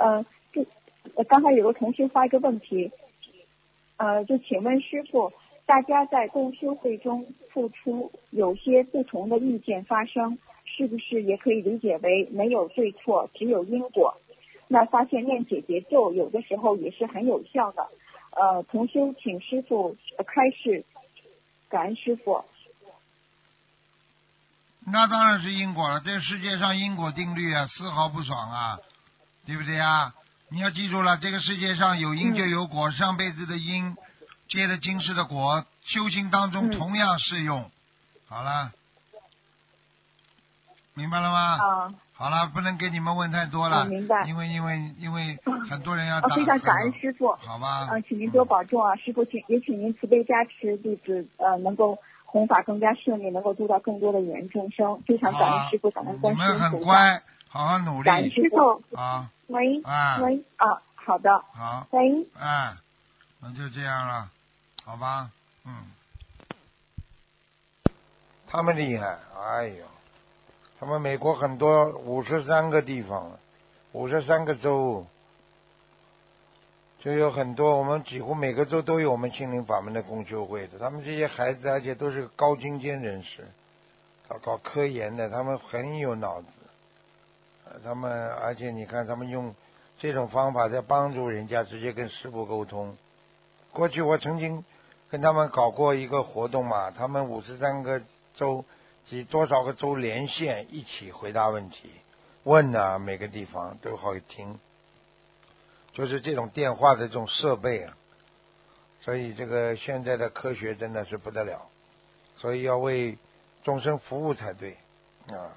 刚才有个同学发一个问题，就请问师傅，大家在共修会中付出，有些不同的意见发生，是不是也可以理解为没有对错，只有因果？那发现念解结咒有的时候也是很有效的。同修请师傅开示，感恩师傅。 那当然是因果了，这个世界上因果定律啊，丝毫不爽啊，对不对啊？你要记住了，这个世界上有因就有果，上辈子的因结的今世的果，修行当中同样适用。好了，明白了吗？好了，不能给你们问太多了， 明白。 因为很多人要打。 非常感恩师傅。 好吧。 请您多保重啊，师傅，也请您慈悲加持弟子，能够弘法更加顺利，能够度到更多的有缘众生。非常感恩师傅，感恩观世音菩萨。 你们很乖，好好努力。 感恩师傅。 好。 喂。喂。好的。 好。 喂。 那就这样了，好吧。他们厉害，哎呦，他们美国很多53个地方，53个州，就有很多，我们几乎每个州都有我们心灵法门的共修会的。他们这些孩子，而且都是高精尖人士，搞科研的，他们很有脑子。他们而且你看，他们用这种方法在帮助人家直接跟师父沟通。过去我曾经跟他们搞过一个活动嘛，他们53个州及多少个州连线一起回答问题，问啊，每个地方都好听，就是这种电话的这种设备啊，所以这个现在的科学真的是不得了，所以要为众生服务才对啊。